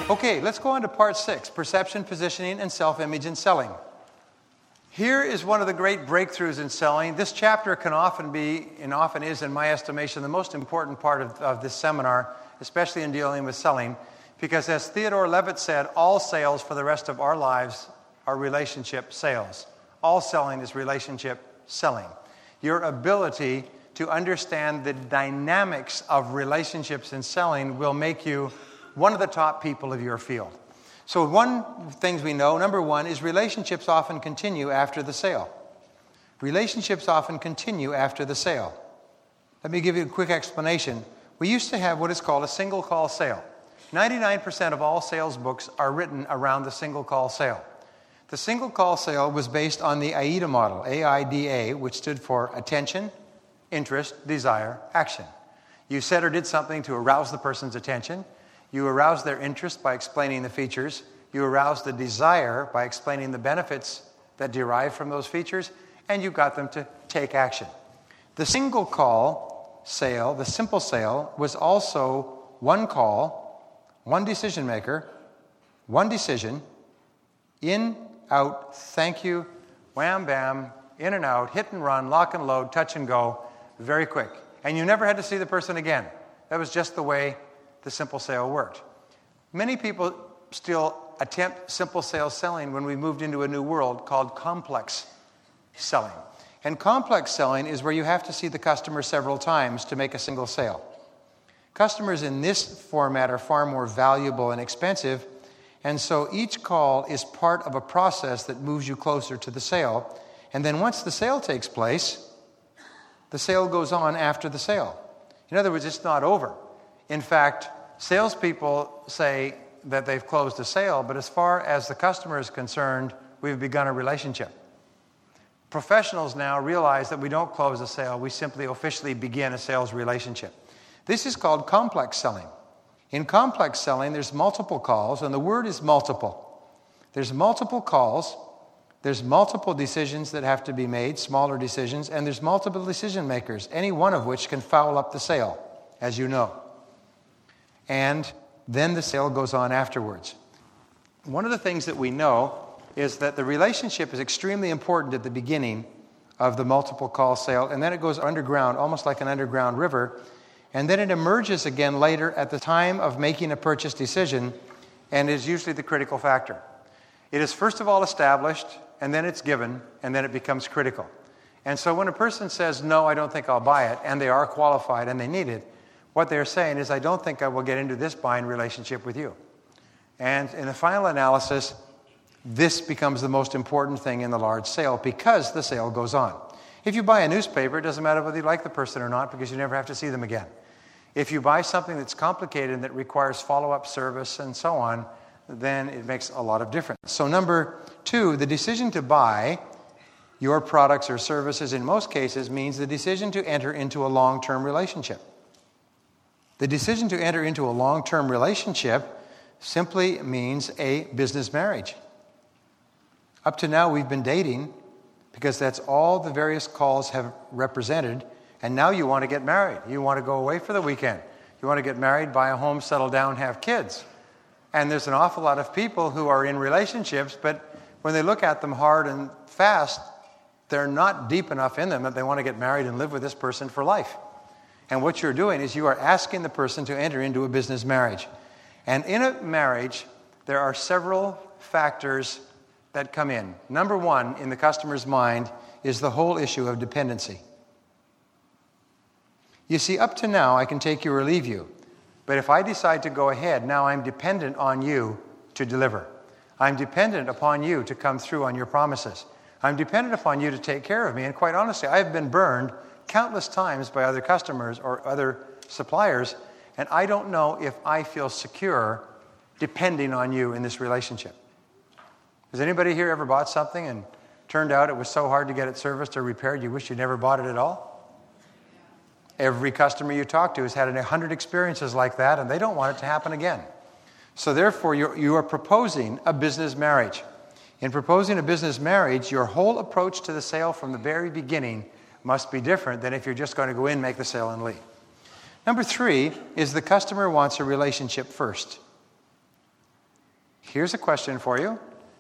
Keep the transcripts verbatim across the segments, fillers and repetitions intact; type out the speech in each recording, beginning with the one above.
Okay, let's go on to part six, perception, positioning, and self-image in selling. Here is one of the great breakthroughs in selling. This chapter can often be, and often is in my estimation, the most important part of, of this seminar, especially in dealing with selling, because as Theodore Levitt said, all sales for the rest of our lives are relationship sales. All selling is relationship selling. Your ability to understand the dynamics of relationships in selling will make you one of the top people of your field. So one things we know, number one, is relationships often continue after the sale. Relationships often continue after the sale. Let me give you a quick explanation. We used to have what is called a single call sale. ninety-nine percent of all sales books are written around the single call sale. The single call sale was based on the AIDA model, A I D A, which stood for attention, interest, desire, action. You said or did something to arouse the person's attention. You aroused their interest by explaining the features. You aroused the desire by explaining the benefits that derive from those features. And you got them to take action. The single call sale, the simple sale, was also one call, one decision maker, one decision, in, out, thank you, wham, bam, in and out, hit and run, lock and load, touch and go, very quick. And you never had to see the person again. That was just the way the simple sale worked. Many people still attempt simple sales selling when we moved into a new world called complex selling. And complex selling is where you have to see the customer several times to make a single sale. Customers in this format are far more valuable and expensive, and so each call is part of a process that moves you closer to the sale. And then once the sale takes place, the sale goes on after the sale. In other words, it's not over. In fact, salespeople say that they've closed a sale, but as far as the customer is concerned, we've begun a relationship. Professionals now realize that we don't close a sale, we simply officially begin a sales relationship. This is called complex selling. In complex selling, there's multiple calls, and the word is multiple. There's multiple calls, there's multiple decisions that have to be made, smaller decisions, and there's multiple decision makers, any one of which can foul up the sale, as you know. And then the sale goes on afterwards. One of the things that we know is that the relationship is extremely important at the beginning of the multiple call sale, and then it goes underground, almost like an underground river, and then it emerges again later at the time of making a purchase decision, and is usually the critical factor. It is first of all established, and then it's given, and then it becomes critical. And so when a person says, no, I don't think I'll buy it, and they are qualified and they need it, what they're saying is, I don't think I will get into this buying relationship with you. And in the final analysis, this becomes the most important thing in the large sale because the sale goes on. If you buy a newspaper, it doesn't matter whether you like the person or not because you never have to see them again. If you buy something that's complicated and that requires follow-up service and so on, then it makes a lot of difference. So number two, the decision to buy your products or services in most cases means the decision to enter into a long-term relationship. The decision to enter into a long-term relationship simply means a business marriage. Up to now, we've been dating because that's all the various calls have represented, and now you want to get married. You want to go away for the weekend. You want to get married, buy a home, settle down, have kids. And there's an awful lot of people who are in relationships, but when they look at them hard and fast, they're not deep enough in them that they want to get married and live with this person for life. And what you're doing is you are asking the person to enter into a business marriage. And in a marriage, there are several factors that come in. Number one, in the customer's mind, is the whole issue of dependency. You see, up to now, I can take you or leave you. But if I decide to go ahead, now I'm dependent on you to deliver. I'm dependent upon you to come through on your promises. I'm dependent upon you to take care of me. And quite honestly, I've been burned countless times by other customers or other suppliers, and I don't know if I feel secure depending on you in this relationship. Has anybody here ever bought something and turned out it was so hard to get it serviced or repaired you wish you never bought it at all? Every customer you talk to has had a hundred experiences like that, and they don't want it to happen again. So therefore, you're, you are proposing a business marriage. In proposing a business marriage, your whole approach to the sale from the very beginning must be different than if you're just going to go in, make the sale, and leave. Number three is the customer wants a relationship first. Here's a question for you.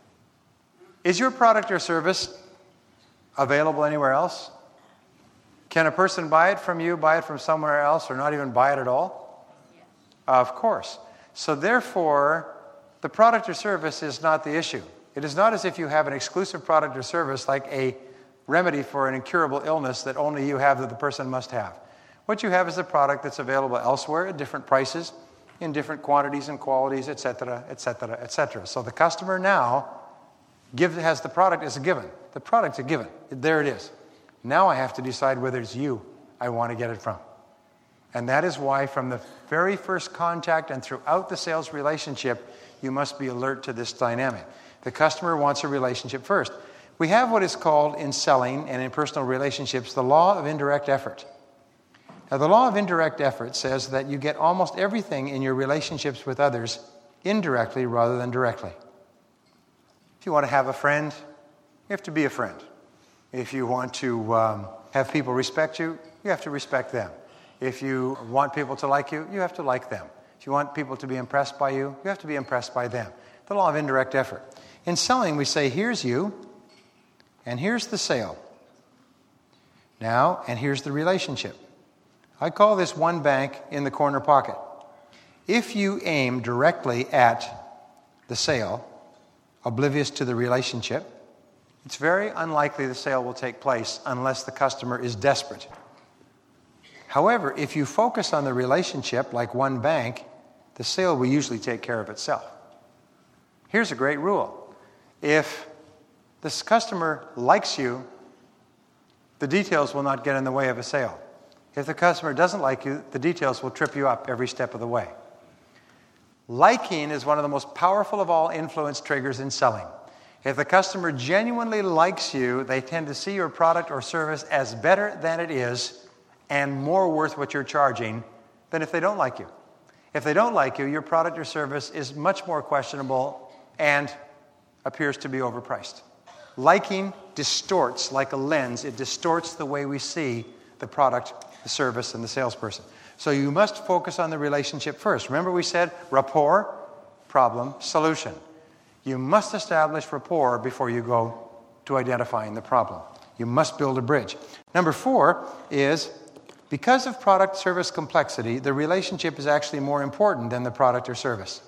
Is your product or service available anywhere else? Can a person buy it from you, buy it from somewhere else, or not even buy it at all? Yes. Of course. So therefore, the product or service is not the issue. It is not as if you have an exclusive product or service like a remedy for an incurable illness that only you have that the person must have. What you have is a product that's available elsewhere at different prices, in different quantities and qualities, et cetera, et cetera, et cetera. So the customer now give, has the product as a given. The product's a given. There it is. Now I have to decide whether it's you I want to get it from. And that is why from the very first contact and throughout the sales relationship, you must be alert to this dynamic. The customer wants a relationship first. We have what is called in selling and in personal relationships the law of indirect effort. Now, the law of indirect effort says that you get almost everything in your relationships with others indirectly rather than directly. If you want to have a friend, you have to be a friend. If you want to um, have people respect you, you have to respect them. If you want people to like you, you have to like them. If you want people to be impressed by you, you have to be impressed by them. The law of indirect effort. In selling, we say, here's you, and here's the sale. Now, and here's the relationship. I call this one bank in the corner pocket. If you aim directly at the sale, oblivious to the relationship, it's very unlikely the sale will take place unless the customer is desperate. However, if you focus on the relationship like one bank, the sale will usually take care of itself. Here's a great rule. If this customer likes you, the details will not get in the way of a sale. If the customer doesn't like you, the details will trip you up every step of the way. Liking is one of the most powerful of all influence triggers in selling. If the customer genuinely likes you, they tend to see your product or service as better than it is and more worth what you're charging than if they don't like you. If they don't like you, your product or service is much more questionable and appears to be overpriced. Liking distorts like a lens. It distorts the way we see the product, the service, and the salesperson. So you must focus on the relationship first. Remember we said rapport, problem, solution. You must establish rapport before you go to identifying the problem. You must build a bridge. Number four is, because of product service complexity, the relationship is actually more important than the product or service.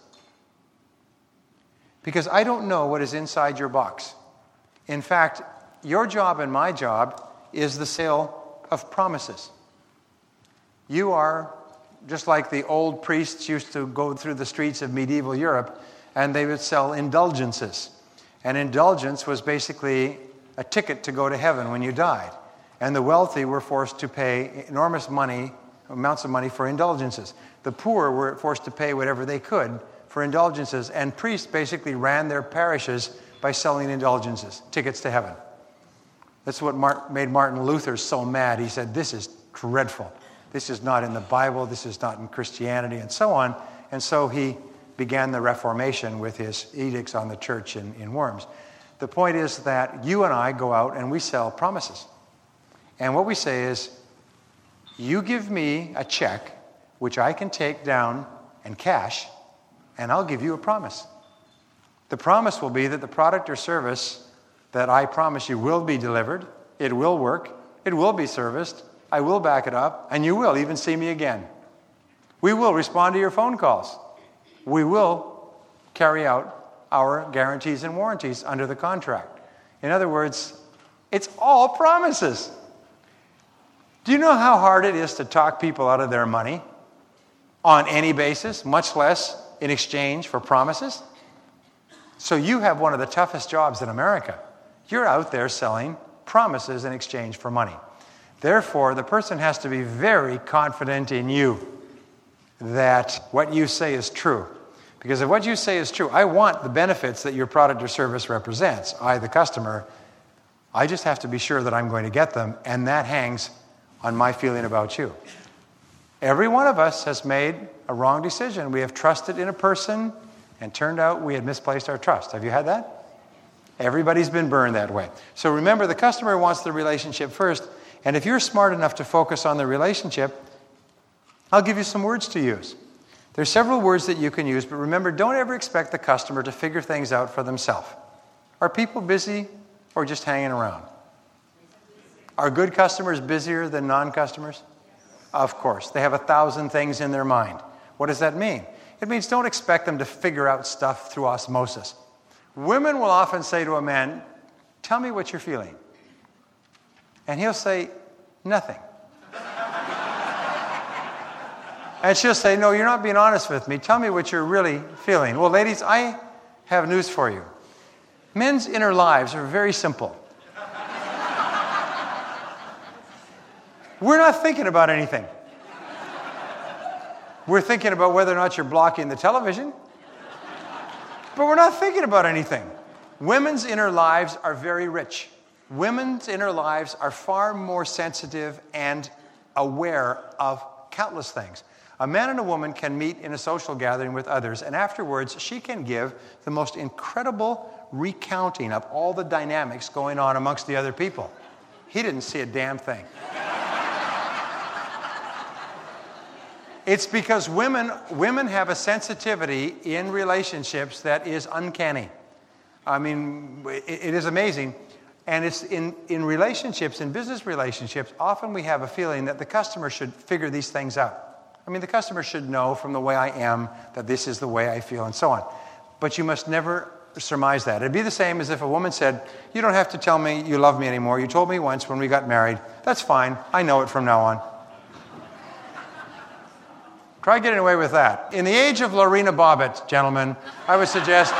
Because I don't know what is inside your box. In fact, your job and my job is the sale of promises. You are just like the old priests used to go through the streets of medieval Europe, and they would sell indulgences. An indulgence was basically a ticket to go to heaven when you died. And the wealthy were forced to pay enormous money, amounts of money for indulgences. The poor were forced to pay whatever they could for indulgences, and priests basically ran their parishes by selling indulgences, tickets to heaven. That's what Mar- made Martin Luther so mad. He said, this is dreadful. This is not in the Bible. This is not in Christianity, and so on. And so he began the Reformation with his edicts on the church in, in Worms. The point is that you and I go out and we sell promises. And what we say is, you give me a check, which I can take down and cash, and I'll give you a promise. The promise will be that the product or service that I promise you will be delivered, it will work, it will be serviced, I will back it up, and you will even see me again. We will respond to your phone calls. We will carry out our guarantees and warranties under the contract. In other words, it's all promises. Do you know how hard it is to talk people out of their money on any basis, much less in exchange for promises? So you have one of the toughest jobs in America. You're out there selling promises in exchange for money. Therefore, the person has to be very confident in you that what you say is true. Because if what you say is true, I want the benefits that your product or service represents. I, the customer, I just have to be sure that I'm going to get them, and that hangs on my feeling about you. Every one of us has made a wrong decision. We have trusted in a person, and turned out we had misplaced our trust. Have you had that? Everybody's been burned that way. So remember, the customer wants the relationship first, and if you're smart enough to focus on the relationship, I'll give you some words to use. There's several words that you can use, but remember, don't ever expect the customer to figure things out for themselves. Are people busy or just hanging around? Are good customers busier than non-customers? Of course. They have a thousand things in their mind. What does that mean? It means don't expect them to figure out stuff through osmosis. Women will often say to a man, tell me what you're feeling. And he'll say, nothing. And she'll say, no, you're not being honest with me. Tell me what you're really feeling. Well, ladies, I have news for you. Men's inner lives are very simple. We're not thinking about anything. We're thinking about whether or not you're blocking the television. But we're not thinking about anything. Women's inner lives are very rich. Women's inner lives are far more sensitive and aware of countless things. A man and a woman can meet in a social gathering with others, and afterwards she can give the most incredible recounting of all the dynamics going on amongst the other people. He didn't see a damn thing. It's because women, women have a sensitivity in relationships that is uncanny. I mean, it, it is amazing. And it's in, in relationships, in business relationships, often we have a feeling that the customer should figure these things out. I mean, the customer should know from the way I am that this is the way I feel and so on. But you must never surmise that. It'd be the same as if a woman said, you don't have to tell me you love me anymore. You told me once when we got married. That's fine. I know it from now on. Try getting away with that. In the age of Lorena Bobbitt, gentlemen, I would suggest...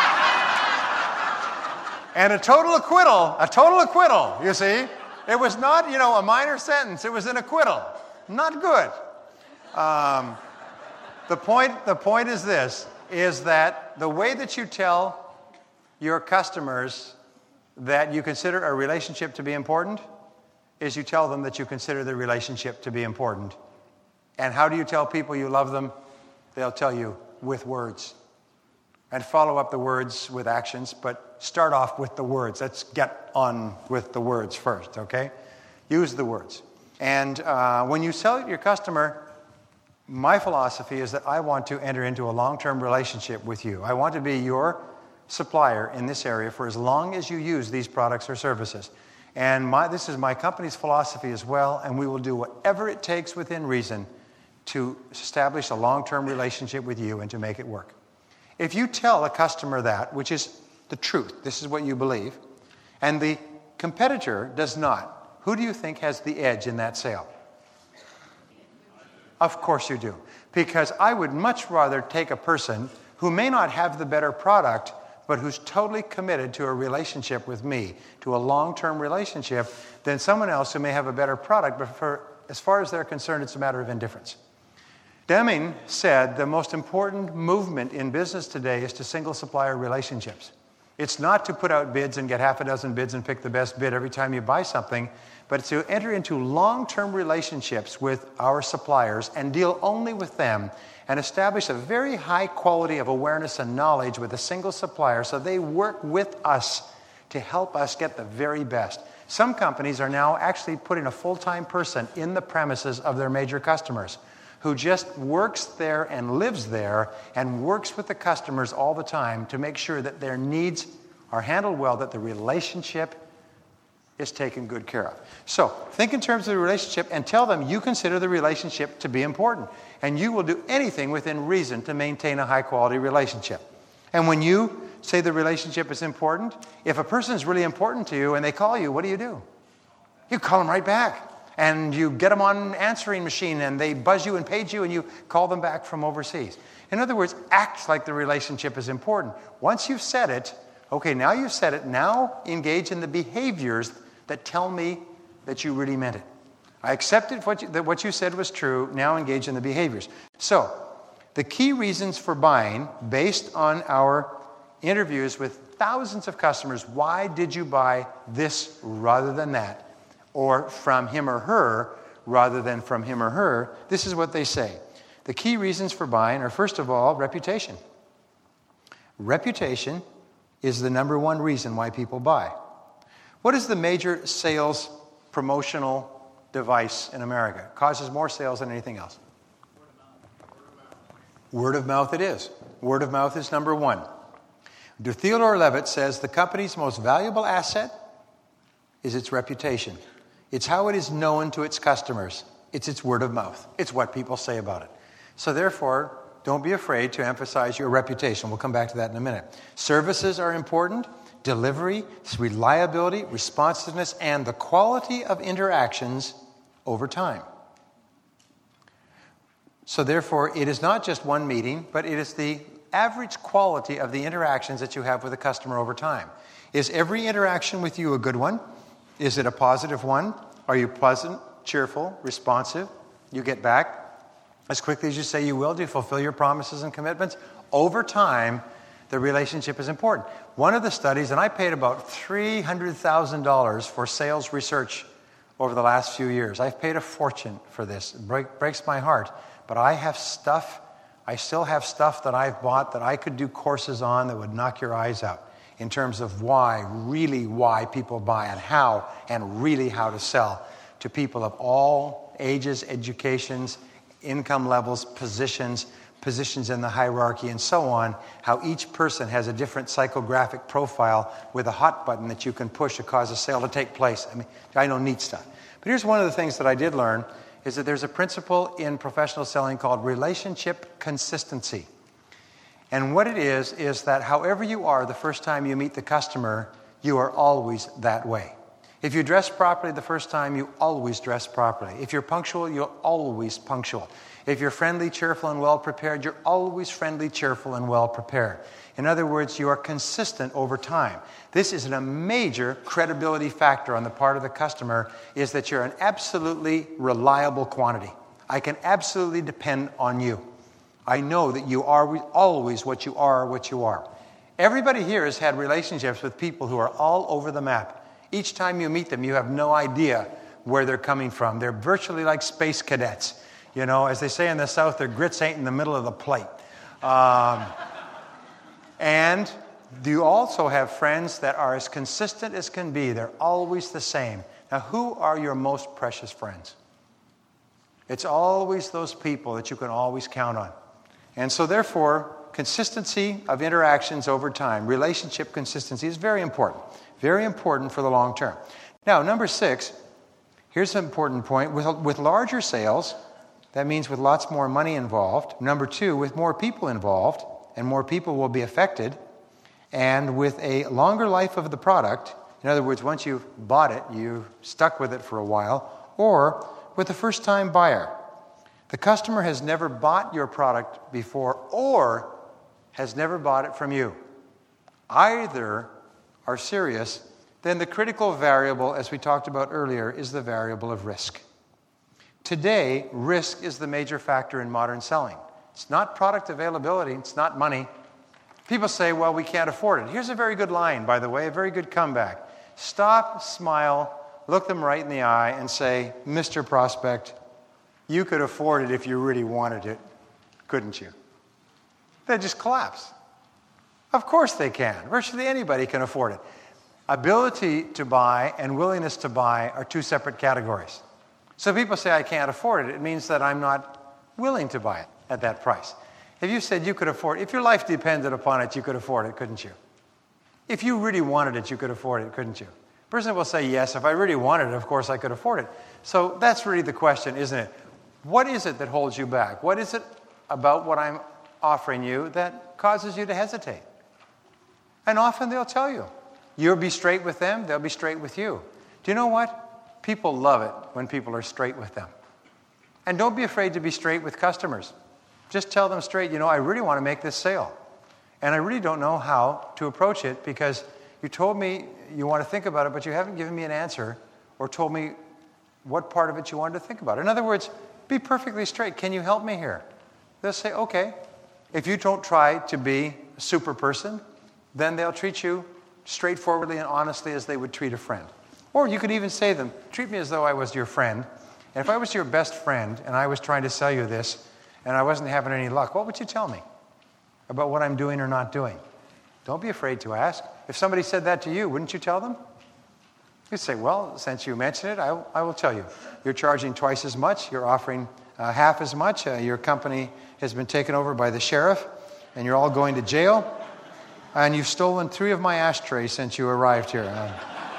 And a total acquittal, a total acquittal, you see. It was not, you know, a minor sentence. It was an acquittal. Not good. Um, the point, the point is this, is that the way that you tell your customers that you consider a relationship to be important is you tell them that you consider the relationship to be important. And how do you tell people you love them? They'll tell you with words. And follow up the words with actions, but start off with the words. Let's get on with the words first, okay? Use the words. And uh, when you sell it to your customer, my philosophy is that I want to enter into a long-term relationship with you. I want to be your supplier in this area for as long as you use these products or services. And my, this is my company's philosophy as well, and we will do whatever it takes within reason to establish a long-term relationship with you and to make it work. If you tell a customer that, which is the truth, this is what you believe, and the competitor does not, who do you think has the edge in that sale? Of course you do. Because I would much rather take a person who may not have the better product, but who's totally committed to a relationship with me, to a long-term relationship, than someone else who may have a better product, but for, as far as they're concerned, it's a matter of indifference. Deming said the most important movement in business today is to single supplier relationships. It's not to put out bids and get half a dozen bids and pick the best bid every time you buy something, but it's to enter into long-term relationships with our suppliers and deal only with them and establish a very high quality of awareness and knowledge with a single supplier so they work with us to help us get the very best. Some companies are now actually putting a full-time person in the premises of their major customers who just works there and lives there and works with the customers all the time to make sure that their needs are handled well, that the relationship is taken good care of. So think in terms of the relationship and tell them you consider the relationship to be important. And you will do anything within reason to maintain a high-quality relationship. And when you say the relationship is important, if a person is really important to you and they call you, what do you do? You call them right back. And you get them on an answering machine and they buzz you and page you and you call them back from overseas. In other words, act like the relationship is important. Once you've said it, okay, now you've said it, now engage in the behaviors that tell me that you really meant it. I accepted what you, that what you said was true, now engage in the behaviors. So, the key reasons for buying, based on our interviews with thousands of customers, why did you buy this rather than that? Or from him or her, rather than from him or her, this is what they say. The key reasons for buying are, first of all, reputation. Reputation is the number one reason why people buy. What is the major sales promotional device in America? It causes more sales than anything else. Word of mouth it is. Word of mouth is number one. Theodore Levitt says the company's most valuable asset is its reputation. It's how it is known to its customers. It's its word of mouth. It's what people say about it. So therefore, don't be afraid to emphasize your reputation. We'll come back to that in a minute. Services are important. Delivery, reliability, responsiveness, and the quality of interactions over time. So therefore, it is not just one meeting, but it is the average quality of the interactions that you have with a customer over time. Is every interaction with you a good one? Is it a positive one? Are you pleasant, cheerful, responsive? You get back as quickly as you say you will? Do you fulfill your promises and commitments? Over time, the relationship is important. One of the studies, and I paid about three hundred thousand dollars for sales research over the last few years. I've paid a fortune for this. It break, breaks my heart. But I have stuff, I still have stuff that I've bought that I could do courses on that would knock your eyes out in terms of why, really why people buy and how, and really how to sell to people of all ages, educations, income levels, positions, positions in the hierarchy, and so on, how each person has a different psychographic profile with a hot button that you can push to cause a sale to take place. I mean, I know neat stuff. But here's one of the things that I did learn is that there's a principle in professional selling called relationship consistency. And what it is, is that however you are the first time you meet the customer, you are always that way. If you dress properly the first time, you always dress properly. If you're punctual, you're always punctual. If you're friendly, cheerful, and well-prepared, you're always friendly, cheerful, and well-prepared. In other words, you are consistent over time. This is a major credibility factor on the part of the customer, is that you're an absolutely reliable quantity. I can absolutely depend on you. I know that you are always what you are, what you are. Everybody here has had relationships with people who are all over the map. Each time you meet them, you have no idea where they're coming from. They're virtually like space cadets. You know, as they say in the South, their grits ain't in the middle of the plate. Um, and you also have friends that are as consistent as can be. They're always the same. Now, who are your most precious friends? It's always those people that you can always count on. And so, therefore, consistency of interactions over time, relationship consistency is very important. Very important for the long term. Now, number six, here's an important point. With, with larger sales, that means with lots more money involved. Number two, with more people involved, and more people will be affected, and with a longer life of the product, in other words, once you've bought it, you've stuck with it for a while, or with a first-time buyer. The customer has never bought your product before or has never bought it from you. Either are serious, then the critical variable, as we talked about earlier, is the variable of risk. Today, risk is the major factor in modern selling. It's not product availability, it's not money. People say, well, we can't afford it. Here's a very good line, by the way, a very good comeback. Stop, smile, look them right in the eye and say, Mister Prospect, you could afford it if you really wanted it, couldn't you? They just collapse. Of course they can. Virtually anybody can afford it. Ability to buy and willingness to buy are two separate categories. So people say, I can't afford it. It means that I'm not willing to buy it at that price. If you said you could afford it, if your life depended upon it, you could afford it, couldn't you? If you really wanted it, you could afford it, couldn't you? A person will say, yes, if I really wanted it, of course I could afford it. So that's really the question, isn't it? What is it that holds you back? What is it about what I'm offering you that causes you to hesitate? And often they'll tell you. You'll be straight with them, they'll be straight with you. Do you know what? People love it when people are straight with them. And don't be afraid to be straight with customers. Just tell them straight, you know, I really want to make this sale. And I really don't know how to approach it because you told me you want to think about it, but you haven't given me an answer or told me what part of it you wanted to think about. In other words, be perfectly straight. Can you help me here? They'll say, okay. If you don't try to be a super person, then they'll treat you straightforwardly and honestly as they would treat a friend. Or you could even say to them, treat me as though I was your friend. And if I was your best friend and I was trying to sell you this and I wasn't having any luck, what would you tell me about what I'm doing or not doing? Don't be afraid to ask. If somebody said that to you, wouldn't you tell them? You'd say, well, since you mentioned it, I, I will tell you. You're charging twice as much. You're offering uh, half as much. Uh, your company has been taken over by the sheriff, and you're all going to jail. And you've stolen three of my ashtrays since you arrived here. Uh,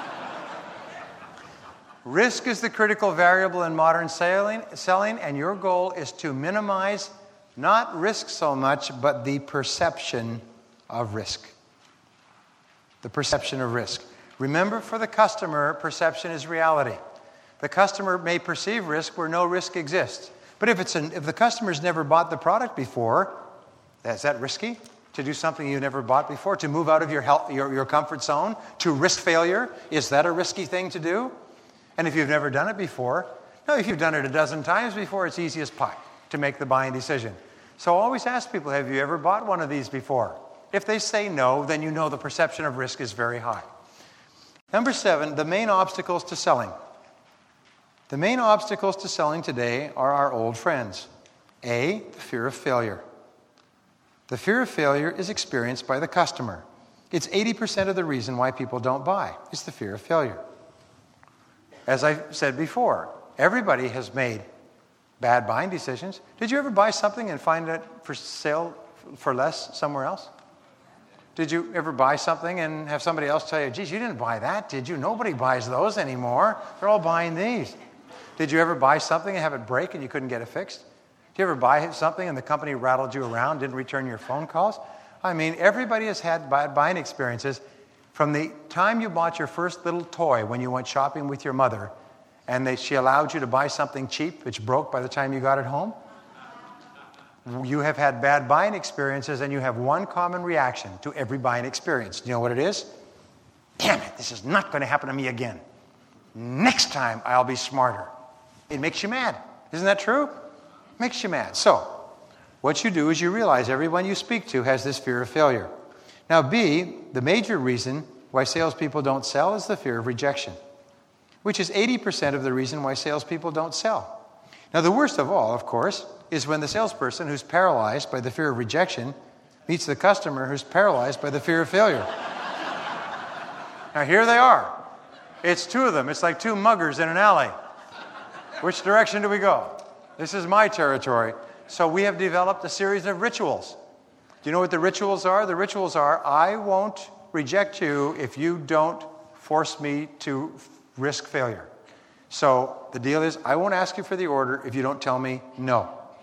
risk is the critical variable in modern selling, selling, and your goal is to minimize not risk so much, but the perception of risk. The perception of risk. Remember, for the customer, perception is reality. The customer may perceive risk where no risk exists. But if it's an, if the customer's never bought the product before, is that risky? To do something you never bought before? To move out of your, health, your, your comfort zone? To risk failure? Is that a risky thing to do? And if you've never done it before, no, if you've done it a dozen times before, it's easy as pie to make the buying decision. So always ask people, have you ever bought one of these before? If they say no, then you know the perception of risk is very high. Number seven, the main obstacles to selling. The main obstacles to selling today are our old friends. A, the fear of failure. The fear of failure is experienced by the customer. It's eighty percent of the reason why people don't buy. It's the fear of failure. As I said before, everybody has made bad buying decisions. Did you ever buy something and find it for sale for less somewhere else? Did you ever buy something and have somebody else tell you, geez, you didn't buy that, did you? Nobody buys those anymore. They're all buying these. Did you ever buy something and have it break and you couldn't get it fixed? Did you ever buy something and the company rattled you around, didn't return your phone calls? I mean, everybody has had bad buying experiences from the time you bought your first little toy when you went shopping with your mother and they, she allowed you to buy something cheap which broke by the time you got it home. You have had bad buying experiences and you have one common reaction to every buying experience. Do you know what it is? Damn it, this is not going to happen to me again. Next time I'll be smarter. It makes you mad. Isn't that true? Makes you mad. So, what you do is you realize everyone you speak to has this fear of failure. Now, B, the major reason why salespeople don't sell is the fear of rejection, which is eighty percent of the reason why salespeople don't sell. Now, the worst of all, of course, is when the salesperson who's paralyzed by the fear of rejection meets the customer who's paralyzed by the fear of failure. Now, here they are. It's two of them. It's like two muggers in an alley. Which direction do we go? This is my territory. So we have developed a series of rituals. Do you know what the rituals are? The rituals are, I won't reject you if you don't force me to risk failure. So the deal is, I won't ask you for the order if you don't tell me no.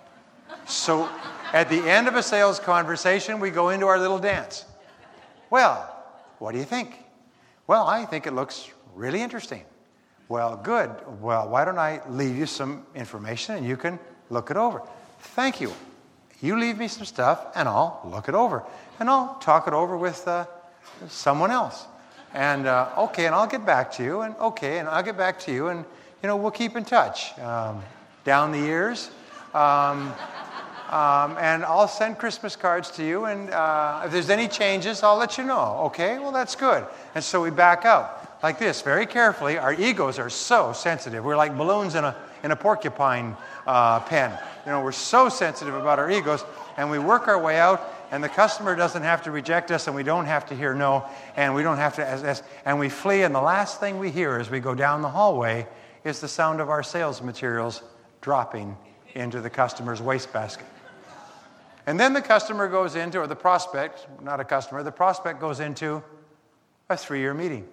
So at the end of a sales conversation, we go into our little dance. Well, what do you think? Well, I think it looks really interesting. Well, good. Well, why don't I leave you some information and you can look it over? Thank you. You leave me some stuff and I'll look it over. And I'll talk it over with uh, someone else. And uh, okay, and I'll get back to you. And okay, and I'll get back to you. And, you know, we'll keep in touch um, down the years. Um, um, and I'll send Christmas cards to you. And uh, if there's any changes, I'll let you know. Okay, well, that's good. And so we back out. Like this, very carefully. Our egos are so sensitive. We're like balloons in a in a porcupine uh, pen. You know, we're so sensitive about our egos, and we work our way out, and the customer doesn't have to reject us, and we don't have to hear no, and we don't have to, as, as, and we flee, and the last thing we hear as we go down the hallway is the sound of our sales materials dropping into the customer's wastebasket. And then the customer goes into, or the prospect, not a customer, the prospect goes into a three-year meeting.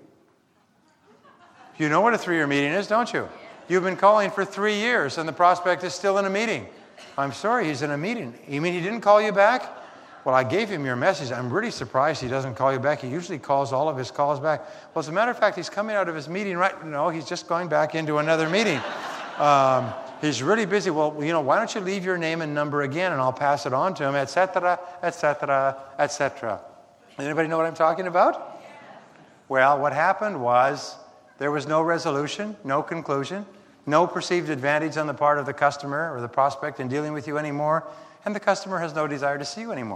You know what a three-year meeting is, don't you? You've been calling for three years and the prospect is still in a meeting. I'm sorry, he's in a meeting. You mean he didn't call you back? Well, I gave him your message. I'm really surprised he doesn't call you back. He usually calls all of his calls back. Well, as a matter of fact, he's coming out of his meeting right No, he's just going back into another meeting. Um, he's really busy. Well, you know, why don't you leave your name and number again and I'll pass it on to him, et cetera, et cetera, et cetera. Anybody know what I'm talking about? Well, what happened was there was no resolution, no conclusion, no perceived advantage on the part of the customer or the prospect in dealing with you anymore, and the customer has no desire to see you anymore.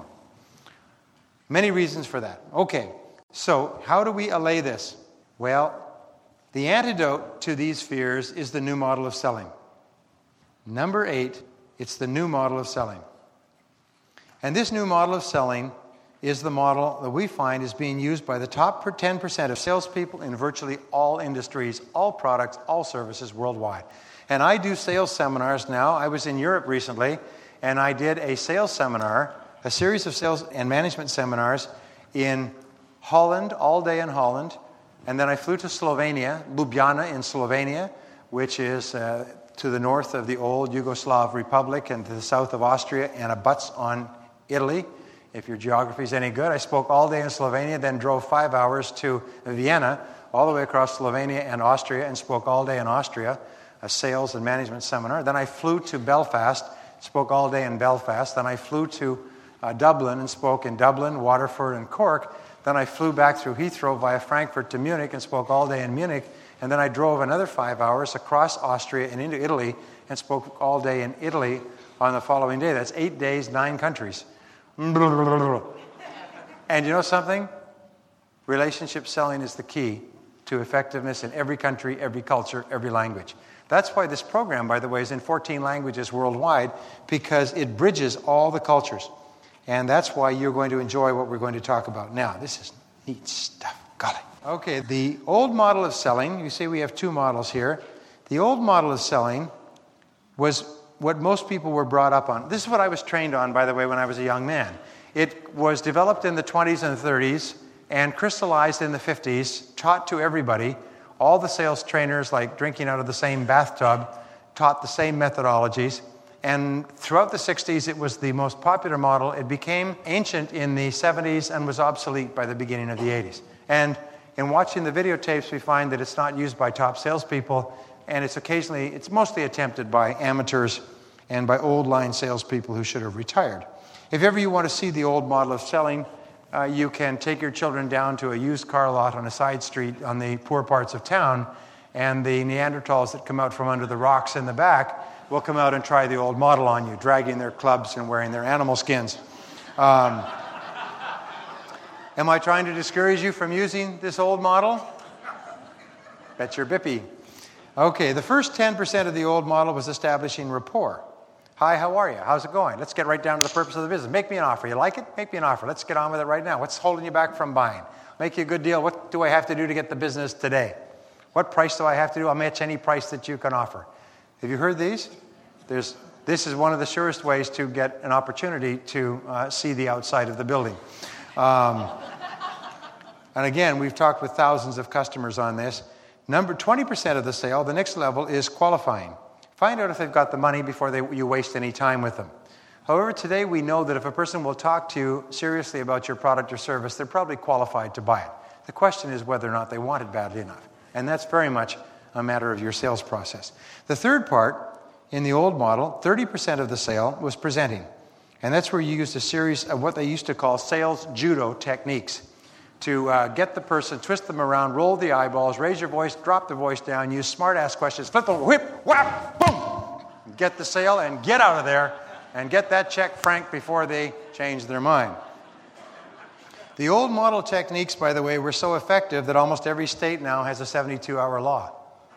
Many reasons for that. Okay, so how do we allay this? Well, the antidote to these fears is the new model of selling. Number eight, it's the new model of selling. And this new model of selling is the model that we find is being used by the top ten percent of salespeople in virtually all industries, all products, all services worldwide. And I do sales seminars now. I was in Europe recently, and I did a sales seminar, a series of sales and management seminars in Holland, all day in Holland. And then I flew to Slovenia, Ljubljana in Slovenia, which is uh, to the north of the old Yugoslav Republic and to the south of Austria and abuts on Italy. If your geography is any good, I spoke all day in Slovenia, then drove five hours to Vienna, all the way across Slovenia and Austria, and spoke all day in Austria, a sales and management seminar. Then I flew to Belfast, spoke all day in Belfast. Then I flew to uh, Dublin and spoke in Dublin, Waterford, and Cork. Then I flew back through Heathrow via Frankfurt to Munich and spoke all day in Munich. And then I drove another five hours across Austria and into Italy and spoke all day in Italy on the following day. That's eight days, nine countries. And you know something? Relationship selling is the key to effectiveness in every country, every culture, every language. That's why this program, by the way, is in fourteen languages worldwide, because it bridges all the cultures. And that's why you're going to enjoy what we're going to talk about now. This is neat stuff. Golly. Okay, the old model of selling, you see we have two models here. The old model of selling was what most people were brought up on. This is what I was trained on, by the way, when I was a young man. It was developed in the twenties and thirties and crystallized in the fifties, taught to everybody. All the sales trainers, like drinking out of the same bathtub, taught the same methodologies. And throughout the sixties, it was the most popular model. It became ancient in the seventies and was obsolete by the beginning of the eighties. And in watching the videotapes, we find that it's not used by top salespeople, and it's occasionally, it's mostly attempted by amateurs and by old line salespeople who should have retired. If ever you want to see the old model of selling, uh, you can take your children down to a used car lot on a side street on the poor parts of town, and the Neanderthals that come out from under the rocks in the back will come out and try the old model on you, dragging their clubs and wearing their animal skins. Um, am I trying to discourage you from using this old model? Bet your bippy. Okay, the first ten percent of the old model was establishing rapport. Hi, how are you? How's it going? Let's get right down to the purpose of the business. Make me an offer. You like it? Make me an offer. Let's get on with it right now. What's holding you back from buying? Make you a good deal. What do I have to do to get the business today? What price do I have to do? I'll match any price that you can offer. Have you heard these? There's, this is one of the surest ways to get an opportunity to uh, see the outside of the building. Um, and again, we've talked with thousands of customers on this. Number twenty percent of the sale, the next level is qualifying. Find out if they've got the money before they, you waste any time with them. However, today we know that if a person will talk to you seriously about your product or service, they're probably qualified to buy it. The question is whether or not they want it badly enough. And that's very much a matter of your sales process. The third part, in the old model, thirty percent of the sale was presenting. And that's where you used a series of what they used to call sales judo techniques to uh, get the person, twist them around, roll the eyeballs, raise your voice, drop the voice down, use smart-ass questions, flip the whip, whap, boom, get the sale and get out of there and get that check franked before they change their mind. The old model techniques, by the way, were so effective that almost every state now has a seventy-two hour law.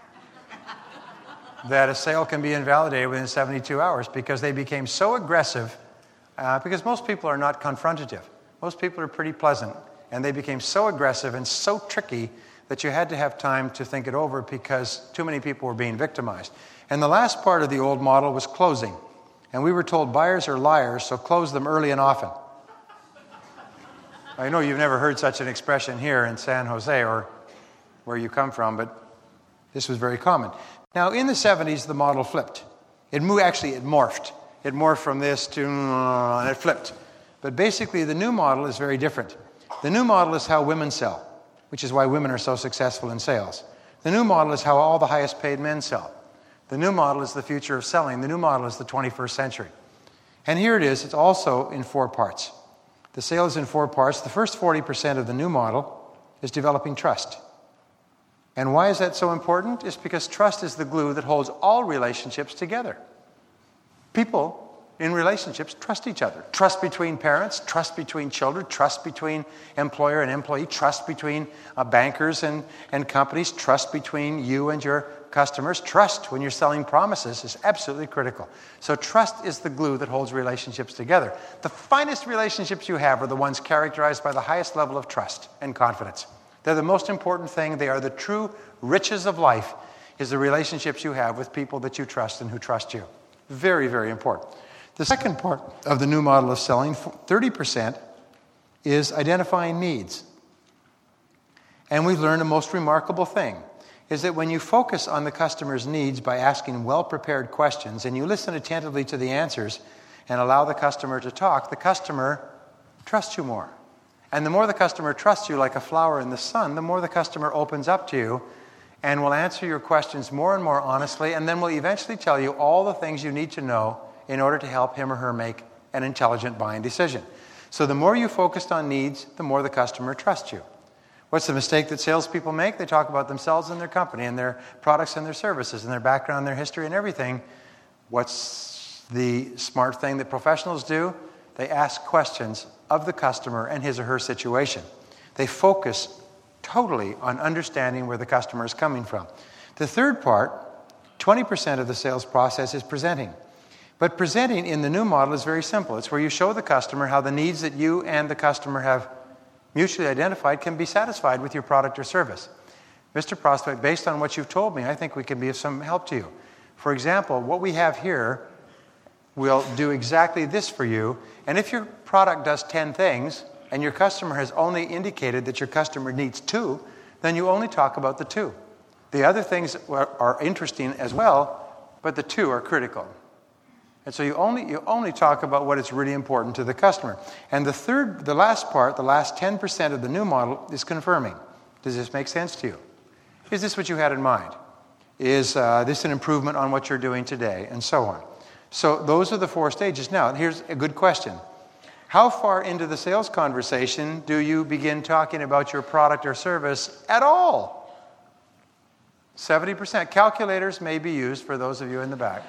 That a sale can be invalidated within seventy-two hours because they became so aggressive, uh, because most people are not confrontative. Most people are pretty pleasant. And they became so aggressive and so tricky that you had to have time to think it over because too many people were being victimized. And the last part of the old model was closing. And we were told buyers are liars, so close them early and often. I know you've never heard such an expression here in San Jose or where you come from, but this was very common. Now, in the seventies, the model flipped. It moved, actually, it morphed. It morphed from this to, and it flipped. But basically, the new model is very different. The new model is how women sell, which is why women are so successful in sales. The new model is how all the highest paid men sell. The new model is the future of selling. The new model is the twenty-first century. And here it is. It's also in four parts. The sale is in four parts. The first forty percent of the new model is developing trust. And why is that so important? It's because trust is the glue that holds all relationships together. People in relationships trust each other. Trust between parents, trust between children, trust between employer and employee, trust between uh, bankers and, and companies, trust between you and your customers. Trust when you're selling promises is absolutely critical. So trust is the glue that holds relationships together. The finest relationships you have are the ones characterized by the highest level of trust and confidence. They're the most important thing. They are the true riches of life. is the relationships you have with people that you trust and who trust you. Very, very important. The second part of the new model of selling, thirty percent, is identifying needs. And we've learned a most remarkable thing, is that when you focus on the customer's needs by asking well-prepared questions and you listen attentively to the answers and allow the customer to talk, the customer trusts you more. And the more the customer trusts you like a flower in the sun, the more the customer opens up to you and will answer your questions more and more honestly, and then will eventually tell you all the things you need to know in order to help him or her make an intelligent buying decision. So the more you focused on needs, the more the customer trusts you. What's the mistake that salespeople make? They talk about themselves and their company and their products and their services and their background, their history and everything. What's the smart thing that professionals do? They ask questions of the customer and his or her situation. They focus totally on understanding where the customer is coming from. The third part, twenty percent of the sales process, is presenting. But presenting in the new model is very simple. It's where you show the customer how the needs that you and the customer have mutually identified can be satisfied with your product or service. Mister Prospect, based on what you've told me, I think we can be of some help to you. For example, what we have here will do exactly this for you. And if your product does ten things and your customer has only indicated that your customer needs two, then you only talk about the two. The other things are, are interesting as well, but the two are critical. And so you only you only talk about what is really important to the customer. And the third, the last part, the last ten percent of the new model is confirming. Does this make sense to you? Is this what you had in mind? Is uh, this an improvement on what you're doing today? And so on. So those are the four stages. Now, here's a good question. How far into the sales conversation do you begin talking about your product or service at all? seventy percent. Calculators may be used for those of you in the back.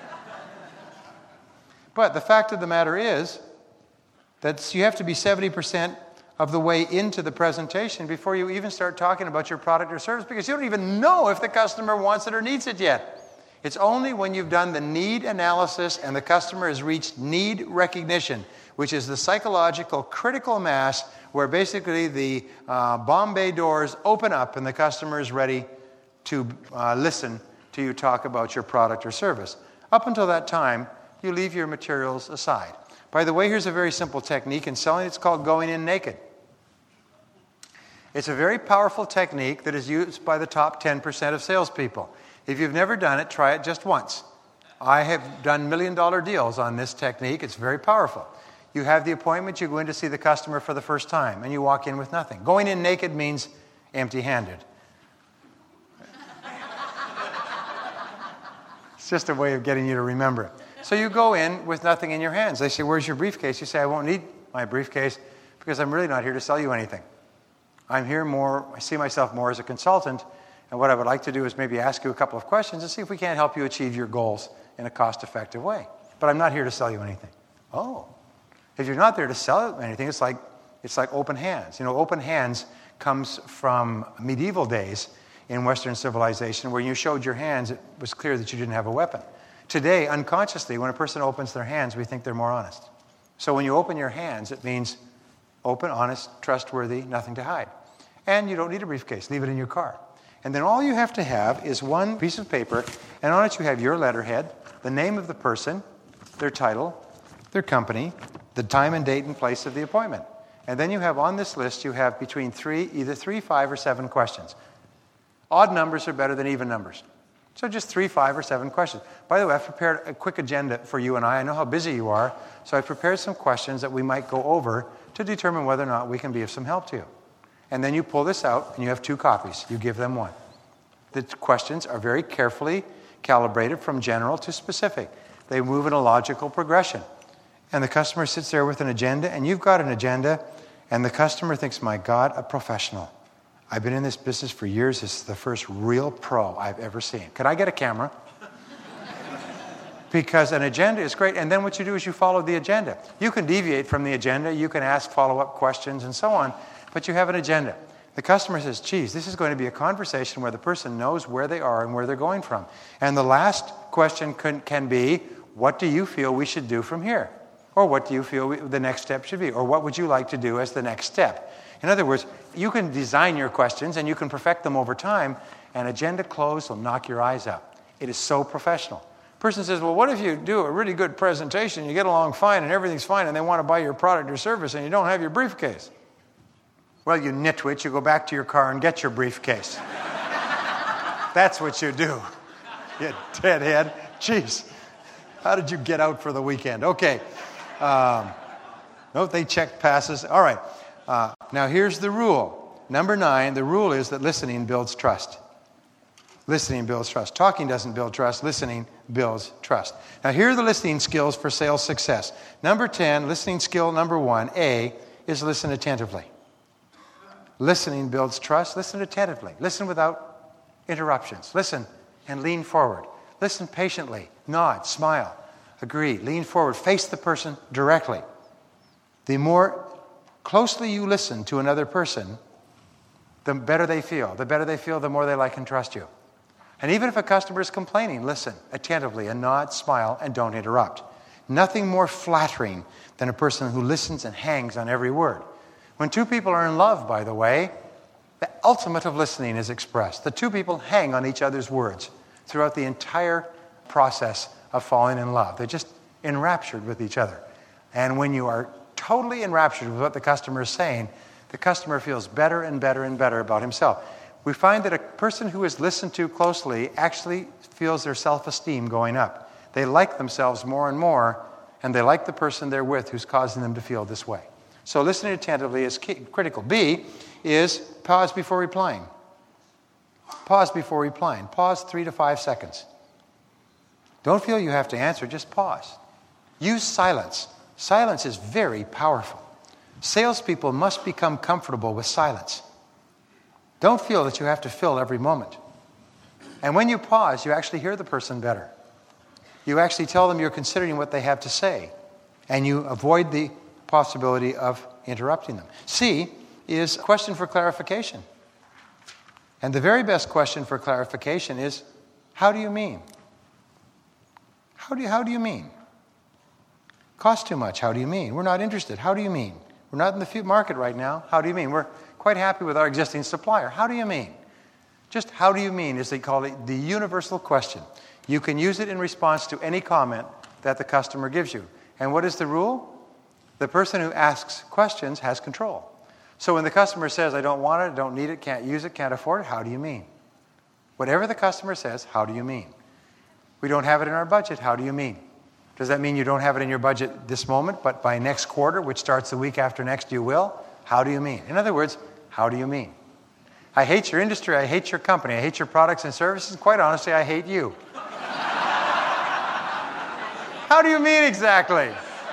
But the fact of the matter is that you have to be seventy percent of the way into the presentation before you even start talking about your product or service, because you don't even know if the customer wants it or needs it yet. It's only when you've done the need analysis and the customer has reached need recognition, which is the psychological critical mass where basically the uh, Bombay doors open up and the customer is ready to uh, listen to you talk about your product or service. Up until that time, you leave your materials aside. By the way, here's a very simple technique in selling. It's called going in naked. It's a very powerful technique that is used by the top ten percent of salespeople. If you've never done it, try it just once. I have done million-dollar deals on this technique. It's very powerful. You have the appointment, you go in to see the customer for the first time, and you walk in with nothing. Going in naked means empty-handed. It's just a way of getting you to remember it. So you go in with nothing in your hands. They say, where's your briefcase? You say, I won't need my briefcase because I'm really not here to sell you anything. I'm here more, I see myself more as a consultant, and what I would like to do is maybe ask you a couple of questions and see if we can't help you achieve your goals in a cost-effective way. But I'm not here to sell you anything. Oh. If you're not there to sell anything, it's like it's like open hands. You know, open hands comes from medieval days in Western civilization where you showed your hands, it was clear that you didn't have a weapon. Today, unconsciously, when a person opens their hands, we think they're more honest. So when you open your hands, it means open, honest, trustworthy, nothing to hide. And you don't need a briefcase. Leave it in your car. And then all you have to have is one piece of paper, and on it you have your letterhead, the name of the person, their title, their company, the time and date and place of the appointment. And then you have on this list, you have between three, either three, five, or seven questions. Odd numbers are better than even numbers. So just three, five, or seven questions. By the way, I've prepared a quick agenda for you and I. I know how busy you are, so I've prepared some questions that we might go over to determine whether or not we can be of some help to you. And then you pull this out, and you have two copies. You give them one. The questions are very carefully calibrated from general to specific. They move in a logical progression. And the customer sits there with an agenda, and you've got an agenda, and the customer thinks, my God, a professional. I've been in this business for years. This is the first real pro I've ever seen. Could I get a camera? Because an agenda is great. And then what you do is you follow the agenda. You can deviate from the agenda. You can ask follow-up questions and so on. But you have an agenda. The customer says, geez, this is going to be a conversation where the person knows where they are and where they're going from. And the last question can, can be, what do you feel we should do from here? Or what do you feel we, the next step should be? Or what would you like to do as the next step? In other words, you can design your questions and you can perfect them over time. and agenda closed will knock your eyes out. It is so professional. Person says, well, what if you do a really good presentation, you get along fine and everything's fine, and they want to buy your product or service and you don't have your briefcase? Well, you nitwit, you go back to your car and get your briefcase. That's what you do. You deadhead. Jeez. How did you get out for the weekend? Okay. Um, no, they checked passes. All right. Uh, now, here's the rule. Number nine, the rule is that listening builds trust. Listening builds trust. Talking doesn't build trust. Listening builds trust. Now, here are the listening skills for sales success. Number ten, listening skill number one, A, is listen attentively. Listening builds trust. Listen attentively. Listen without interruptions. Listen and lean forward. Listen patiently. Nod, smile, agree, lean forward. Face the person directly. The more closely you listen to another person, the better they feel. The better they feel, the more they like and trust you. And even if a customer is complaining, listen attentively and nod, smile, and don't interrupt. Nothing more flattering than a person who listens and hangs on every word. When two people are in love, by the way, the ultimate of listening is expressed. The two people hang on each other's words throughout the entire process of falling in love. They're just enraptured with each other. And when you are totally enraptured with what the customer is saying, the customer feels better and better and better about himself. We find that a person who is listened to closely actually feels their self-esteem going up. They like themselves more and more, and they like the person they're with who's causing them to feel this way. So listening attentively is key, critical. B is pause before replying. Pause before replying. Pause three to five seconds. Don't feel you have to answer, just pause. Use silence. Silence is very powerful. Salespeople must become comfortable with silence. Don't feel that you have to fill every moment. And when you pause, you actually hear the person better. You actually tell them you're considering what they have to say, and you avoid the possibility of interrupting them. C is question for clarification. And the very best question for clarification is, how do you mean? How do you, how do you mean? Cost too much. How do you mean? We're not interested. How do you mean? We're not in the market right now. How do you mean? We're quite happy with our existing supplier. How do you mean? Just how do you mean is they call it the universal question. You can use it in response to any comment that the customer gives you. And what is the rule? The person who asks questions has control. So when the customer says, I don't want it, I don't need it, can't use it, can't afford it, how do you mean? Whatever the customer says, how do you mean? We don't have it in our budget, how do you mean? Does that mean you don't have it in your budget this moment, but by next quarter, which starts the week after next, you will? How do you mean? In other words, how do you mean? I hate your industry, I hate your company, I hate your products and services, quite honestly, I hate you. How do you mean exactly?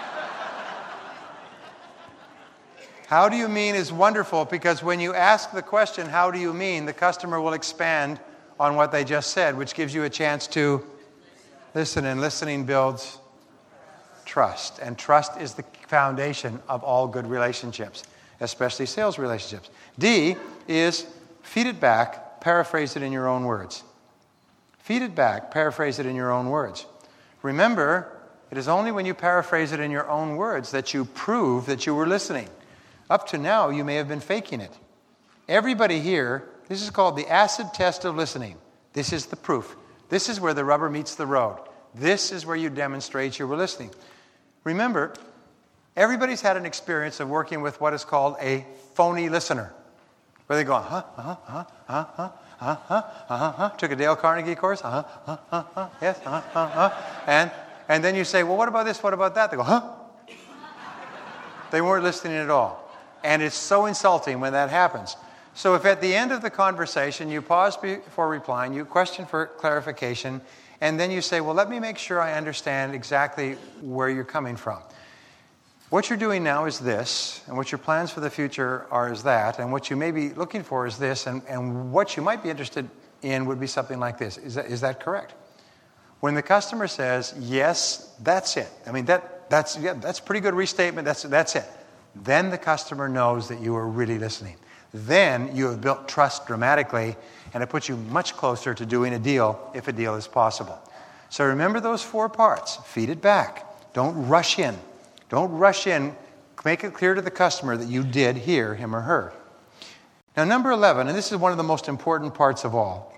How do you mean is wonderful because when you ask the question, how do you mean, the customer will expand on what they just said, which gives you a chance to listen, and listening builds trust. And trust is the foundation of all good relationships, especially sales relationships. D is feed it back, paraphrase it in your own words. Feed it back, paraphrase it in your own words. Remember, it is only when you paraphrase it in your own words that you prove that you were listening. Up to now, you may have been faking it. Everybody here, this is called the acid test of listening. This is the proof. This is where the rubber meets the road. This is where you demonstrate you were listening. Remember, everybody's had an experience of working with what is called a phony listener. Where they go, huh, uh-huh, uh-huh, uh-huh, uh-huh, uh-huh, uh-huh. Took a Dale Carnegie course, uh-huh, uh-huh, uh-huh, yes, uh-huh, uh-huh. And, and then you say, well, what about this, what about that? They go, huh? They weren't listening at all. And it's so insulting when that happens. So if at the end of the conversation you pause before replying, you question for clarification, and then you say, well, let me make sure I understand exactly where you're coming from. What you're doing now is this, and what your plans for the future are is that, and what you may be looking for is this, and, and what you might be interested in would be something like this. Is that, is that correct? When the customer says, yes, that's it. I mean, that that's yeah, that's a pretty good restatement. That's that's it. Then the customer knows that you are really listening. Then you have built trust dramatically, and it puts you much closer to doing a deal if a deal is possible. So remember those four parts. Feed it back. Don't rush in. Don't rush in. Make it clear to the customer that you did hear him or her. Now, number eleven, and this is one of the most important parts of all,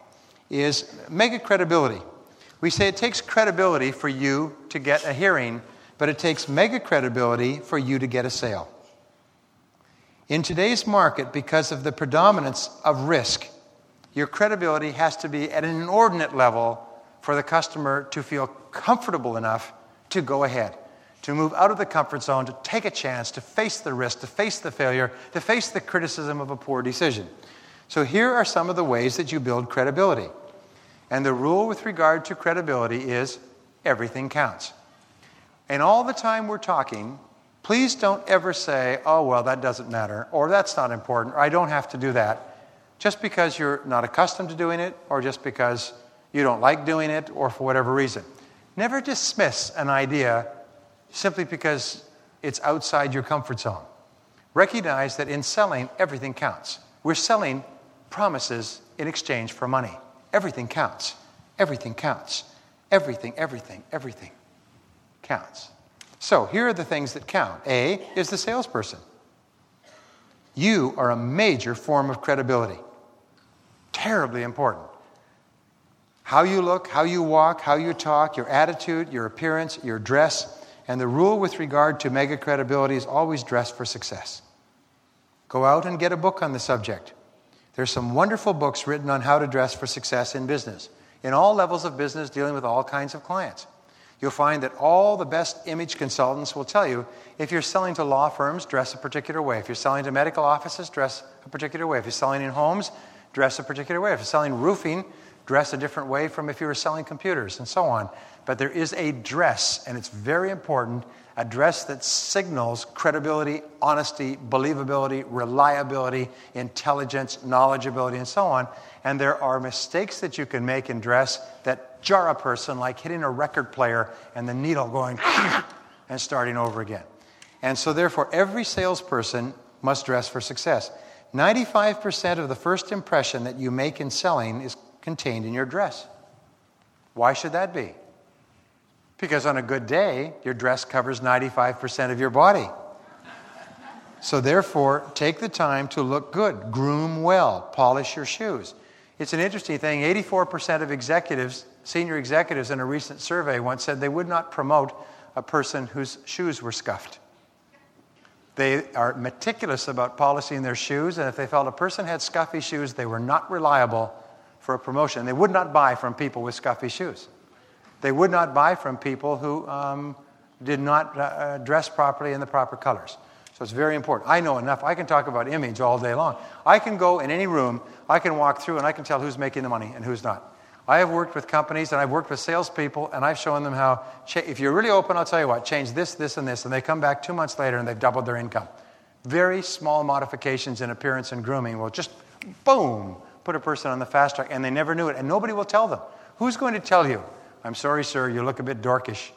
is mega credibility. We say it takes credibility for you to get a hearing, but it takes mega credibility for you to get a sale. In today's market, because of the predominance of risk, your credibility has to be at an inordinate level for the customer to feel comfortable enough to go ahead, to move out of the comfort zone, to take a chance, to face the risk, to face the failure, to face the criticism of a poor decision. So here are some of the ways that you build credibility. And the rule with regard to credibility is everything counts. And all the time we're talking, please don't ever say, oh, well, that doesn't matter, or that's not important, or I don't have to do that, just because you're not accustomed to doing it, or just because you don't like doing it, or for whatever reason. Never dismiss an idea simply because it's outside your comfort zone. Recognize that in selling, everything counts. We're selling promises in exchange for money. Everything counts. Everything counts. Everything, everything, everything counts. So here are the things that count. A is the salesperson. You are a major form of credibility. Terribly important. How you look, how you walk, how you talk, your attitude, your appearance, your dress. And the rule with regard to mega credibility is always dress for success. Go out and get a book on the subject. There's some wonderful books written on how to dress for success in business, in all levels of business, dealing with all kinds of clients. You'll find that all the best image consultants will tell you, if you're selling to law firms, dress a particular way. If you're selling to medical offices, dress a particular way. If you're selling in homes, dress a particular way. If you're selling roofing, dress a different way from if you were selling computers, and so on. But there is a dress, and it's very important, a dress that signals credibility, honesty, believability, reliability, intelligence, knowledgeability, and so on. And there are mistakes that you can make in dress that jar a person, like hitting a record player and the needle going and starting over again. And so therefore, every salesperson must dress for success. ninety-five percent of the first impression that you make in selling is contained in your dress. Why should that be? Because on a good day, your dress covers ninety-five percent of your body. So therefore, take the time to look good, groom well, polish your shoes. It's an interesting thing. eighty-four percent of executives, senior executives in a recent survey once said they would not promote a person whose shoes were scuffed. They are meticulous about polishing their shoes, and if they felt a person had scuffy shoes, they were not reliable for a promotion. They would not buy from people with scuffy shoes. They would not buy from people who um, did not uh, dress properly in the proper colors. So it's very important. I know enough. I can talk about image all day long. I can go in any room, I can walk through, and I can tell who's making the money and who's not. I have worked with companies, and I've worked with salespeople, and I've shown them how, cha- if you're really open, I'll tell you what, change this, this, and this, and they come back two months later and they've doubled their income. Very small modifications in appearance and grooming will just, boom, put a person on the fast track, and they never knew it, and nobody will tell them. Who's going to tell you? I'm sorry, sir, you look a bit dorkish.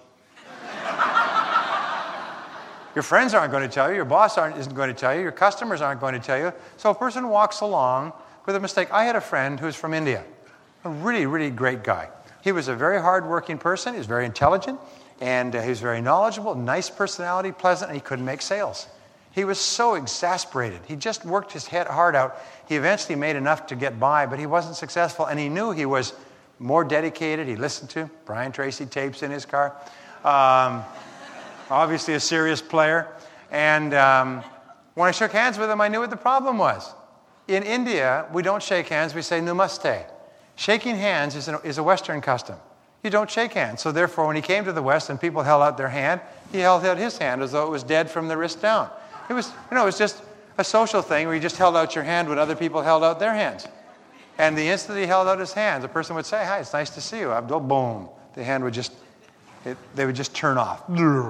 Your friends aren't going to tell you. Your boss aren't, isn't going to tell you. Your customers aren't going to tell you. So a person walks along with a mistake. I had a friend who's from India, a really, really great guy. He was a very hard-working person. He was very intelligent, and uh, he was very knowledgeable, nice personality, pleasant, and he couldn't make sales. He was so exasperated. He just worked his head hard out. He eventually made enough to get by, but he wasn't successful, and he knew he was more dedicated. He listened to Brian Tracy tapes in his car. Um, obviously a serious player. And um, when I shook hands with him, I knew what the problem was. In India, we don't shake hands, we say namaste. Shaking hands is, an, is a Western custom. You don't shake hands. So therefore, when he came to the West and people held out their hand, he held out his hand as though it was dead from the wrist down. It was, you know, it was just a social thing where you just held out your hand when other people held out their hands. And the instant he held out his hand, the person would say, hi, it's nice to see you. Abdul, boom. The hand would just, it, they would just turn off.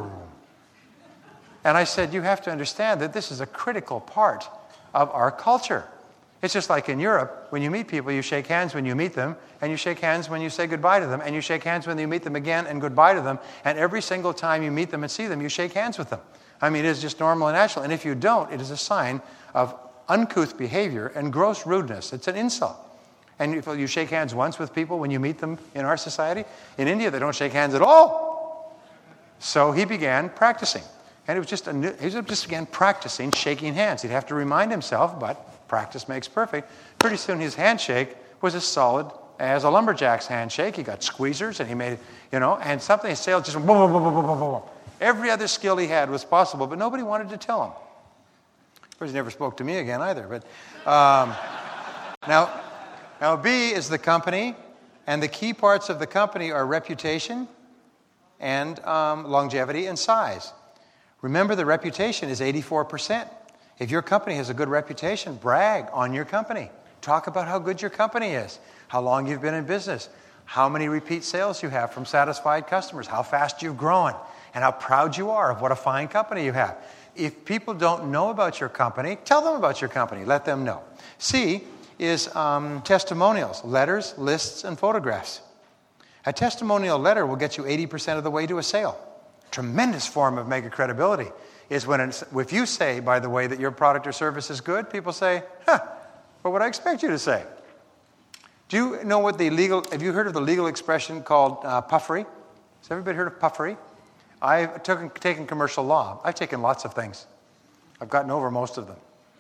And I said, you have to understand that this is a critical part of our culture. It's just like in Europe, when you meet people, you shake hands when you meet them, and you shake hands when you say goodbye to them, and you shake hands when you meet them again and goodbye to them, and every single time you meet them and see them, you shake hands with them. I mean, it is just normal and natural. And if you don't, it is a sign of uncouth behavior and gross rudeness. It's an insult. And if you shake hands once with people when you meet them in our society, in India, they don't shake hands at all. So he began practicing. And it was just a new, he just began practicing shaking hands. He'd have to remind himself, but practice makes perfect. Pretty soon his handshake was as solid as a lumberjack's handshake. He got squeezers and he made, you know, and something in sales just went boom, boom, boom, boom, boom, boom, boom. Every other skill he had was possible, but nobody wanted to tell him. Of course, he never spoke to me again either. But um, now, now, B is the company, and the key parts of the company are reputation and um, longevity and size. Remember, the reputation is eighty-four percent. If your company has a good reputation, brag on your company. Talk about how good your company is, how long you've been in business, how many repeat sales you have from satisfied customers, how fast you've grown, and how proud you are of what a fine company you have. If people don't know about your company, tell them about your company. Let them know. C is um, testimonials, letters, lists, and photographs. A testimonial letter will get you eighty percent of the way to a sale. Tremendous form of mega credibility is when it's, if you say, by the way, that your product or service is good, people say, huh, what would I expect you to say? Do you know what the legal, have you heard of the legal expression called uh, puffery? Has everybody heard of puffery? I've took, taken commercial law. I've taken lots of things. I've gotten over most of them.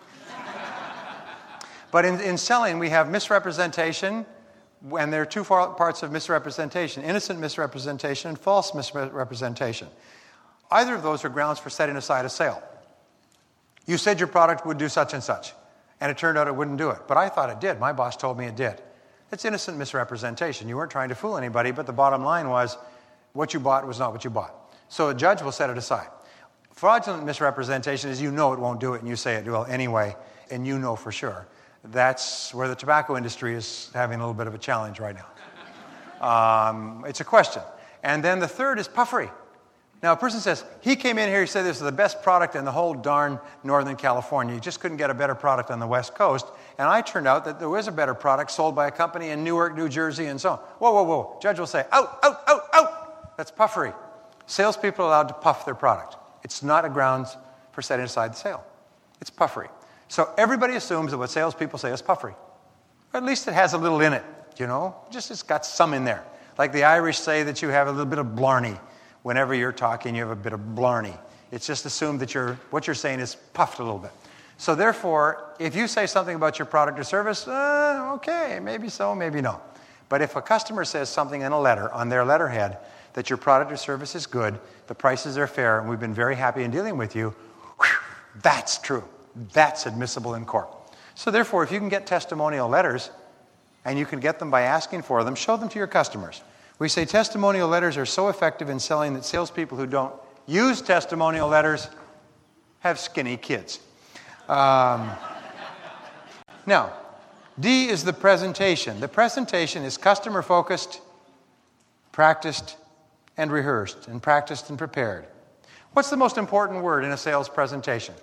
But in, in selling, we have misrepresentation, and there are two parts of misrepresentation: innocent misrepresentation and false misrepresentation. Either of those are grounds for setting aside a sale. You said your product would do such and such, and it turned out it wouldn't do it. But I thought it did. My boss told me it did. It's innocent misrepresentation. You weren't trying to fool anybody, but the bottom line was what you bought was not what you bought. So a judge will set it aside. Fraudulent misrepresentation is you know it won't do it, and you say it will anyway, and you know for sure. That's where the tobacco industry is having a little bit of a challenge right now. Um, it's a question. And then the third is puffery. Now, a person says, he came in here, he said this is the best product in the whole darn Northern California. You just couldn't get a better product on the West Coast. And I turned out that there was a better product sold by a company in Newark, New Jersey, and so on. Whoa, whoa, whoa. Judge will say, out, out, out, out. That's puffery. Salespeople are allowed to puff their product. It's not a grounds for setting aside the sale. It's puffery. So everybody assumes that what salespeople say is puffery. Or at least it has a little in it, you know. Just it's got some in there. Like the Irish say that you have a little bit of blarney. Whenever you're talking, you have a bit of blarney. It's just assumed that you're, what you're saying is puffed a little bit. So therefore, if you say something about your product or service, uh, okay, maybe so, maybe no. But if a customer says something in a letter, on their letterhead, that your product or service is good, the prices are fair, and we've been very happy in dealing with you, whew, that's true. That's admissible in court. So therefore, if you can get testimonial letters, and you can get them by asking for them, show them to your customers. We say testimonial letters are so effective in selling that salespeople who don't use testimonial letters have skinny kids. Um, now, D is the presentation. The presentation is customer-focused, practiced, and rehearsed, and practiced and prepared. What's the most important word in a sales presentation?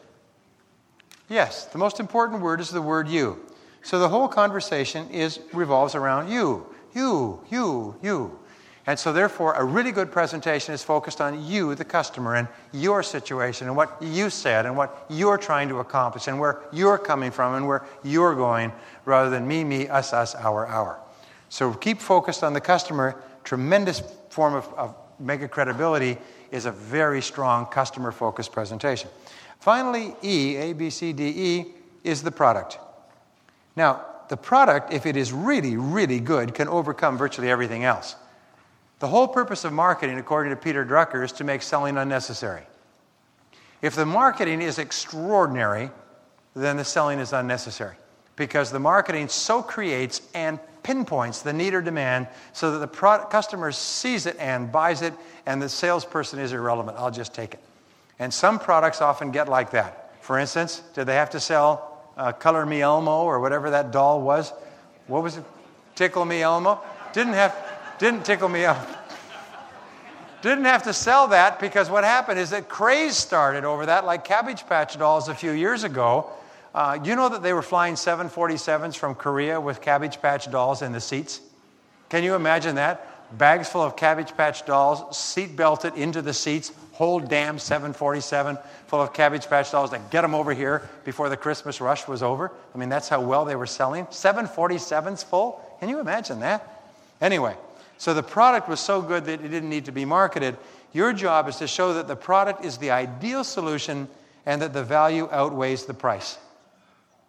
Yes, the most important word is the word you. So the whole conversation is revolves around you, you, you, you. And so therefore, a really good presentation is focused on you, the customer, and your situation, and what you said, and what you're trying to accomplish, and where you're coming from, and where you're going, rather than me, me, us, us, our, our. So keep focused on the customer. Tremendous form of, of mega credibility is a very strong customer-focused presentation. Finally, E, A, B, C, D, E, is the product. Now, the product, if it is really, really good, can overcome virtually everything else. The whole purpose of marketing, according to Peter Drucker, is to make selling unnecessary. If the marketing is extraordinary, then the selling is unnecessary, because the marketing so creates and pinpoints the need or demand so that the pro- customer sees it and buys it, and the salesperson is irrelevant. I'll just take it. And some products often get like that. For instance, did they have to sell uh, Color Me Elmo or whatever that doll was? What was it? Tickle Me Elmo? Didn't have, didn't tickle me Elmo. Didn't have to sell that, because what happened is that craze started over that, like Cabbage Patch dolls a few years ago. Uh, you know that they were flying seven forty-sevens from Korea with Cabbage Patch dolls in the seats? Can you imagine that? Bags full of Cabbage Patch dolls, seat belted into the seats, whole damn seven forty-seven full of Cabbage Patch dolls to get them over here before the Christmas rush was over. I mean, that's how well they were selling. seven forty-sevens full? Can you imagine that? Anyway, so the product was so good that it didn't need to be marketed. Your job is to show that the product is the ideal solution and that the value outweighs the price.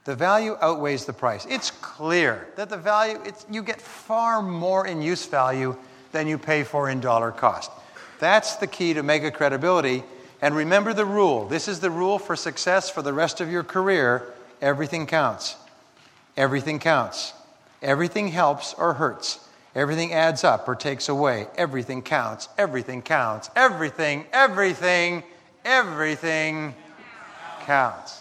the value outweighs the price. It's clear that the value, it's, you get far more in use value than you pay for in dollar cost. That's the key to mega credibility. And remember the rule. This is the rule for success for the rest of your career. Everything counts. Everything counts. Everything helps or hurts. Everything adds up or takes away. Everything counts. Everything counts. Everything, everything, everything counts.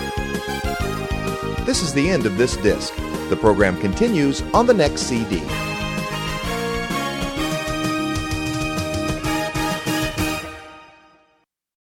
This is the end of this disc. The program continues on the next C D.